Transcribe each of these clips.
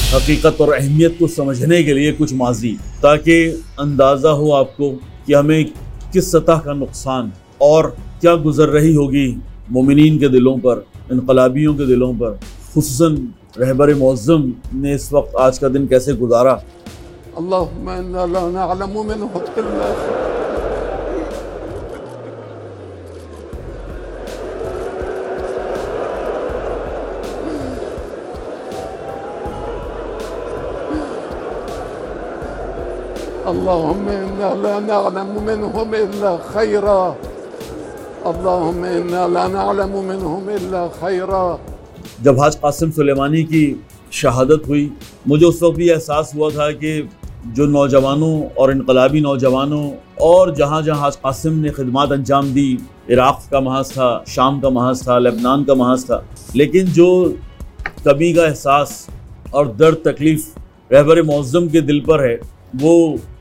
हकीकत और अहमियत को समझने के लिए कुछ माजी, ताकि अंदाज़ा हो आपको कि हमें किस सतह का नुकसान और क्या गुजर रही होगी मोमिनीन के दिलों पर, इनकलाबियों के दिलों पर, खुसूसन रहबर मुअज़्ज़म ने इस वक्त आज का दिन कैसे गुजारा। अल्लाहुम्मा इन्ना ला नअलमु मिन्हु इल्ला अल्लाहुम्मा इन्ना ला नअलमु मिन्हु इल्ला खैरा अल्लाहुम्मा इन्ना ला नअलमु मिन्हु इल्ला खैरा। जब हाज कासिम सुलेमानी की शहादत हुई, मुझे उस वक्त भी एहसास हुआ था कि जो नौजवानों और इनकलाबी नौजवानों और जहाँ जहाँ हाज कासिम ने खिदमत अंजाम दी, इराक़ का महाज था, शाम का महाज था, लेबनान का महाज था, लेकिन जो कमी का एहसास और दर्द तकलीफ़ रहबर मुअज़्ज़म के दिल पर है वो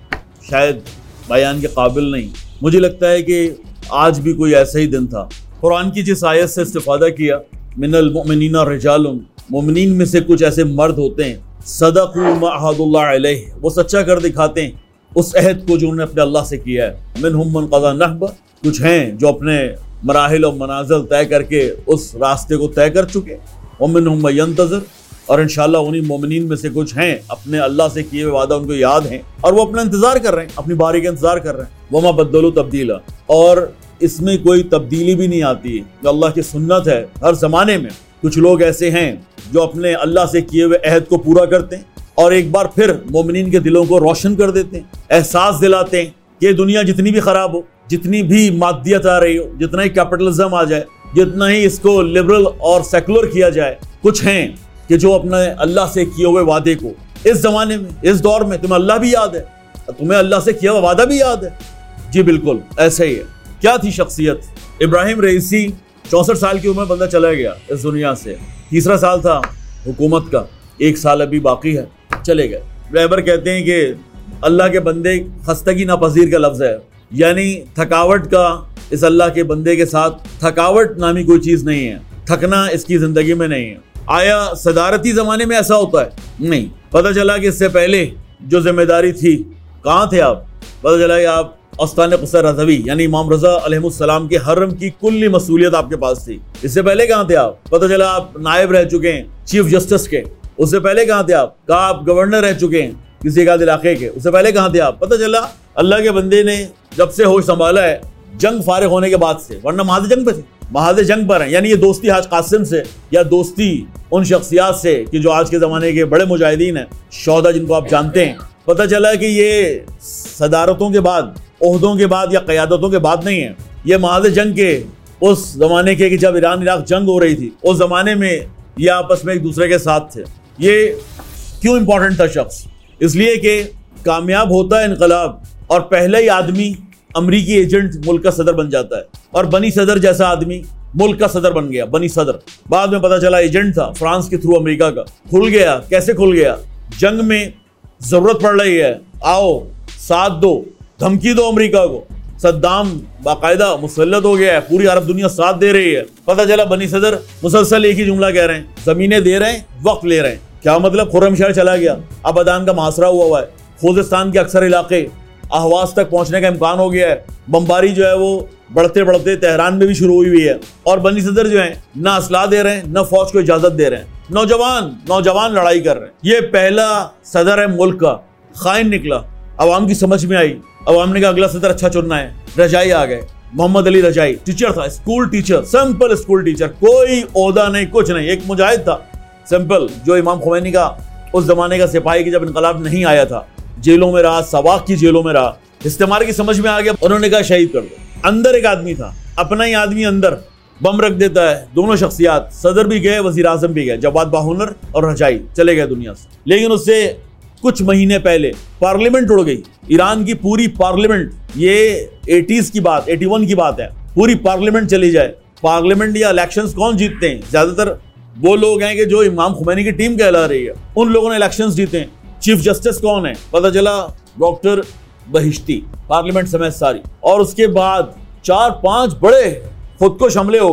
शायद बयान के काबिल नहीं। मुझे लगता है कि आज भी कोई ऐसा ही दिन था। कुरान की जिस आयत से इस्तिफ़ादा किया, मिनल मुमिनीना रिजालुन, मोमिनीन में से कुछ ऐसे मर्द होते हैं, सदक़ू मा अहदुल्लाह अलैहि, वो सच्चा कर दिखाते हैं उस अहद को जो उन्होंने अपने अल्लाह से किया है। मिनहुम मन क़ज़ा नहबा, कुछ हैं जो अपने मराहिल और मनाज़िल तय करके उस रास्ते को तय कर चुके, व मिनहुम मन यंतज़िर, और इंशाअल्लाह उन्हीं मोमिनीन में से कुछ हैं अपने अल्लाह से किए हुए वादा उनको याद हैं और वो अपना इंतज़ार कर रहे हैं, अपनी बारी का इंतज़ार कर रहे हैं। वमा बद्दलू तब्दीला, और इसमें कोई तब्दीली भी नहीं आती है, जो अल्लाह की सुन्नत है। हर ज़माने में कुछ लोग ऐसे हैं जो अपने अल्लाह से किए हुए अहद को पूरा करते हैं और एक बार फिर मोमिनीन के दिलों को रोशन कर देते हैं, एहसास दिलाते हैं कि दुनिया जितनी भी ख़राब हो, जितनी भी मादियत आ रही हो, जितना ही कैपिटलिज्म आ जाए, जितना ही इसको लिबरल और सेकुलर किया जाए, कुछ हैं कि जो अपने अल्लाह से किए हुए वादे को इस ज़माने में, इस दौर में, तुम्हें अल्लाह भी याद है, तुम्हें अल्लाह से किया हुआ वादा भी याद है। जी बिल्कुल ऐसा ही है। क्या थी शख्सियत इब्राहिम रईसी? 64 साल की उम्र बंदा चला गया इस दुनिया से, तीसरा साल था हुकूमत का, 1 साल अभी बाकी है, चले गए। रहबर कहते हैं कि अल्लाह के बंदे खस्तगी नापजीर का लफ्ज़ है, यानी थकावट का इस अल्लाह के बंदे के साथ थकावट नामी कोई चीज़ नहीं है, थकना इसकी ज़िंदगी में नहीं है। आया सदारती ज़माने में ऐसा होता है? नहीं। पता चला कि इससे पहले जो जिम्मेदारी थी, कहाँ थे आप? पता चला कि आप अस्तान क़ुसा रज़वी यानी इमाम रज़ा अलैहिस्सलाम के हरम की कुल्ली मसूलियत आपके पास थी। इससे पहले कहाँ थे आप? पता चला आप नायब रह चुके हैं चीफ जस्टिस के। उससे पहले कहाँ थे आप? कहा आप गवर्नर रह चुके हैं किसी एक इलाके के। उससे पहले कहाँ थे आप? पता चला अल्लाह के बंदे ने जब से होश संभाला है जंग फारिग होने के बाद से, वरना महाज जंग पे थे, महाज जंग पर हैं। यानी ये दोस्ती हाज कासिम से या दोस्ती उन शख्सियात से कि जो आज के ज़माने के बड़े मुजाहिदीन हैं, शोहदा जिनको आप जानते हैं। पता चला कि ये सदारतों के बाद, ओहदों के बाद या क़यादतों के बाद नहीं है, ये महाज जंग के उस ज़माने के कि जब ईरान इराक जंग हो रही थी, उस ज़माने में ये आपस में एक दूसरे के साथ थे। ये क्यों इंपॉर्टेंट था शख्स? इसलिए कि कामयाब होता है इनकलाब और पहले ही आदमी अमरीकी एजेंट मुल्क का सदर बन जाता है, और बनी सदर जैसा आदमी मुल्क का सदर बन गया, बनी सदर। बाद में पता चला एजेंट था फ्रांस के थ्रू अमेरिका का। खुल गया, कैसे खुल गया? जंग में जरूरत पड़ रही है, आओ साथ दो, धमकी दो अमेरिका को। सद्दाम बाकायदा मुसल्लत हो गया है, पूरी अरब दुनिया साथ दे रही है। पता चला बनी सदर मुसलसल एक ही जुमला कह रहे हैं, जमीनें दे रहे हैं, वक्त ले रहे हैं। क्या मतलब? खुर्रमशहर चला गया, अबदान का मुहासरा हुआ है, खुज़िस्तान के अक्सर इलाके अहवाज तक पहुंचने का इम्कान हो गया है। बमबारी जो है वो बढ़ते बढ़ते तेहरान में भी शुरू हुई है, और बनी सदर जो है ना असला दे रहे हैं, ना फौज को इजाजत दे रहे हैं। नौजवान लड़ाई कर रहे हैं। ये पहला सदर है मुल्क का, खाइन निकला। अवाम की समझ में आई, अवाम ने कहा अगला सदर अच्छा चुनना है। रजाई आ गए, मोहम्मद अली रजाई, टीचर था, school teacher, simple school teacher, कोई ओहदा नहीं, कुछ नहीं, एक मुजाहिद था सिंपल, जो इमाम खुमैनी का उस जमाने का सिपाही की जब इनकलाब नहीं आया था, जेलों में रहा, सवाक की जेलों में रहा। इस्तेमार की समझ में आ गया, उन्होंने कहा शहीद कर दो। अंदर एक आदमी था, अपना ही आदमी अंदर बम रख देता है। दोनों शख्सियात, सदर भी गए, वजीर आजम भी गए, जवाद बाहुनर और रजाई चले गए दुनिया से। लेकिन उससे कुछ महीने पहले पार्लियामेंट उड़ गई, ईरान की पूरी पार्लियामेंट। ये 80s की बात, 81 की बात है, पूरी पार्लियामेंट चली जाए। पार्लियामेंट या इलेक्शंस कौन जीतते हैं? ज्यादातर वो लोग हैं कि जो इमाम खुमैनी की टीम कहला रही है, उन लोगों ने इलेक्शंस जीते हैं। चीफ जस्टिस कौन है? पता चला डॉक्टर बहिश्ती, पार्लियामेंट समेत सारी। और उसके बाद 4-5 बड़े खुदकुश हमले हो गए।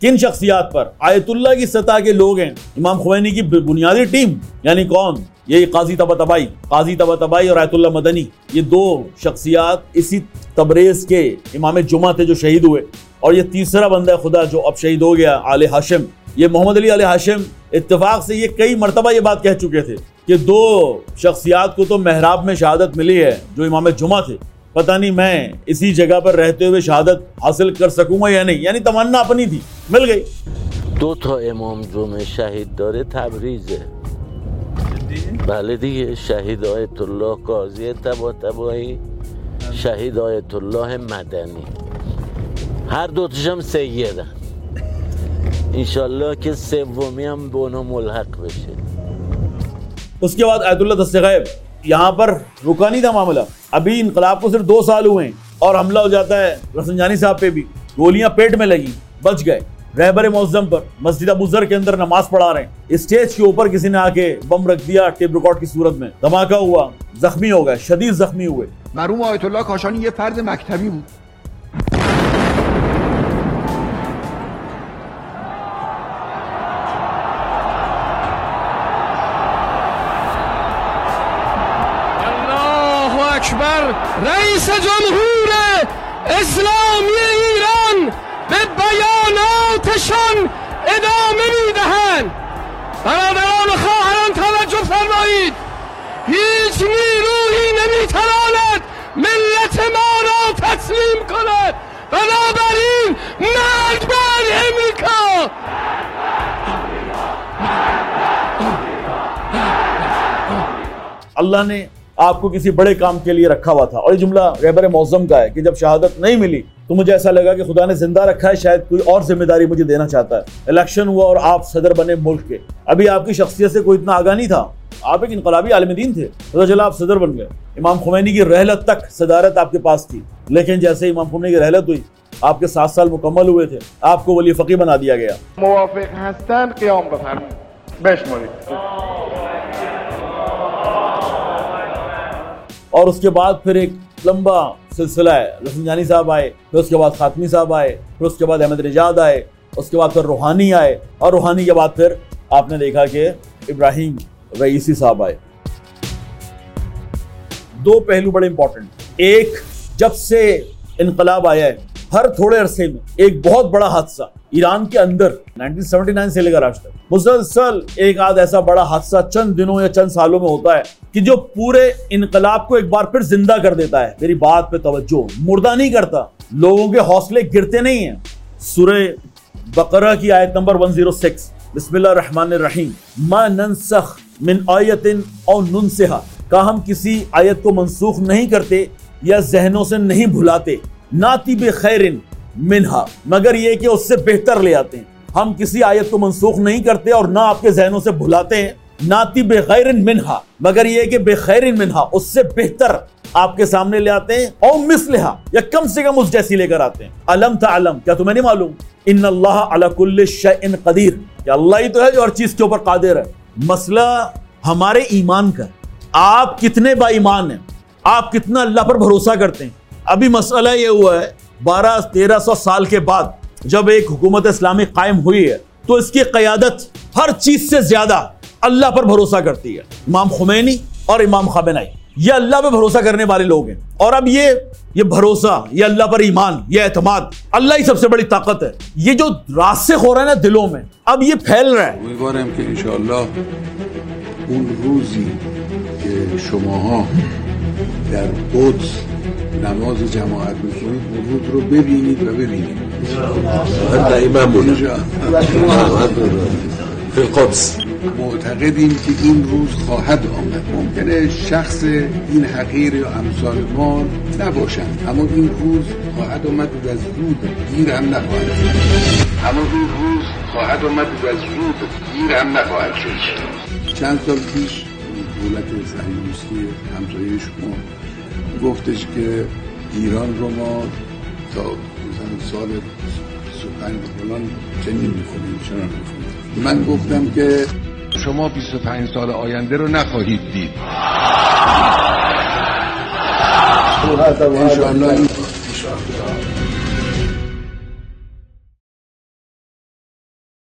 किन शख्सियात पर? आयतुल्लाह की सतह के लोग हैं, इमाम खुमैनी की बुनियादी टीम, यानी कौन? ये काजी तबातबाई और आयतुल्लाह मदनी, ये दो शख्सियात इसी तबरेज़ के इमाम जुमा थे जो शहीद हुए। और ये तीसरा बंदा खुदा जो अब शहीद हो गया, आले हाशिम। ये मोहम्मद अली आले हाशिम इत्तेफाक से ये कई मरतबा ये बात कह चुके थे कि दो शख्सियात को तो महराब में शहादत मिली है जो इमाम जुमा थे, पता नहीं मैं इसी जगह पर रहते हुए शहादत हासिल कर सकूंगा या नहीं, यानी तमन्ना अपनी थी, मिल गई। दो تا امام جمعه شهید داره تبریزه. بله دیگه، شهید آیت الله قاضی طباطبایی، شهید آیت الله مدنی، هر دوتاش هم سیدن. انشالله که سومی هم به اونا ملحق بشه. उसके बाद आयतुल्लाह दस्तगैब, यहाँ पर रुका नहीं था मामला, अभी इनकलाब को सिर्फ 2 साल हुए हैं और हमला हो जाता है रफसंजानी साहब पे भी, गोलियां पेट में लगी, बच गए। रहबर मौज़म पर मस्जिद अबू ज़र के अंदर नमाज पढ़ा रहे हैं, स्टेज के ऊपर किसी ने आके बम रख दिया टेप रिकॉर्ड की सूरत में, धमाका हुआ, जख्मी हो गए, शदीद जख्मी हुए। मरहूम आयतुल्लाह काशानी ये फर्द मकतबी بود. الله اکبر. رئیس جمهور اسلامی ایران به بیاناتشان ادامه میدهند. برادران و خواهران توجه فرمایید، هیچ نیرویی نمیتواند ملت ما را تسلیم کند. بنابراین مرگ بر امریکا. अल्लाह ने आपको किसी बड़े काम के लिए रखा हुआ था। और ये जुमला रहबर मौज़म का है कि जब शहादत नहीं मिली तो मुझे ऐसा लगा कि खुदा ने जिंदा रखा है, शायद कोई और जिम्मेदारी मुझे देना चाहता है। इलेक्शन हुआ और आप सदर बने मुल्क के, अभी आपकी शख्सियत से कोई इतना आगाह नहीं था, आप एक इनकलाबी आलिम दीन थे, पता चला आप सदर बन गए। इमाम खुमैनी की रहलत तक सदारत आपके पास थी, लेकिन जैसे इमाम खुमैनी की रहलत हुई, आपके 7 साल मुकम्मल हुए थे, आपको वली फ़क़ीह बना दिया गया। موافق هستند قیام بفرمایید. بشمارید. और उसके बाद फिर एक लंबा सिलसिला है, रफसंजानी साहब आए, फिर उसके बाद खातमी साहब आए, फिर उसके बाद अहमद रिजाद आए, उसके बाद फिर रूहानी आए, और रूहानी के बाद फिर आपने देखा कि इब्राहिम रईसी साहब आए। 2 पहलू बड़े इंपॉर्टेंट। एक, जब से इनकलाब आया है हर थोड़े अरसे में एक बहुत बड़ा हादसा ईरान के अंदर 1979 से लेकर आज तक मुसलसल एक आध ऐसा बड़ा हादसा चंद दिनों या चंद सालों में होता है कि जो पूरे इनकलाब को एक बार फिर जिंदा कर देता है। मेरी बात पे तवज्जो, मुर्दा नहीं करता, लोगों के हौसले गिरते नहीं हैं। सूरह बकरा की आयत नंबर 106, बिस्मिल्लाहिर्रहमानिर्रहीम, मा नंसख मिन आयतिन औ नुनसिहा, का हम किसी आयत को मनसूख नहीं करते या जहनों से नहीं भुलाते, नाती बे खैरिन मिनहा, मगर ये कि उससे बेहतर ले आते हैं। हम किसी आयत को मनसूख नहीं करते और ना आपके जहनों से भुलाते हैं, नाती बे खैरिन मिनहा, मगर ये कि बेखैरिन मिनहा, उससे बेहतर आपके सामने ले आते हैं, और मिसलिहा, या कम से कम उस जैसी लेकर आते हैं। अलम तअलम, क्या तुम्हें नहीं मालूम, इन्नल्लाह अला कुल्लि शैइन कदीर, क्या अल्लाह ही तो है जो हर चीज के ऊपर कादिर है। मसला हमारे ईमान का, आप कितने बाईमान हैं, आप कितना अल्लाह पर भरोसा करते हैं। अभी मसला ये हुआ है 1200-1300 साल के बाद जब एक हुकूमत इस्लामी कायम हुई है तो इसकी क़यादत हर चीज से ज्यादा अल्लाह पर भरोसा करती है। इमाम खुमैनी और इमाम खामेनी ये अल्लाह पे भरोसा करने वाले लोग हैं। और अब ये भरोसा, ये अल्लाह पर ईमान, ये एतमाद, अल्लाह ही सबसे बड़ी ताकत है। ये जो रास्ते हो रहा है ना दिलों में, अब ये फैल रहा है। امیدوارم که انشاءالله اون روزی که شماها در قدس نماز جماعت میکنید ورود رو ببینید و ببینید. دائما بودم فی القدس. معتقدیم که این روز خواهد آمد. ممکنه شخص این حقیر یا امثال ما نباشند، اما این روز خواهد آمد و زود دیر هم نخواهد شد. اما این روز خواهد آمد و زود دیر هم نخواهد شد. چند سال پیش دولت صهیونیستی همسایه شما گفتش که ایران رو ما تا مثلا سال 25 فلان چنین می‌کنیم، چنان می‌کنیم. من گفتم که شما 25 سال آینده رو نخواهید دید. انشاءالله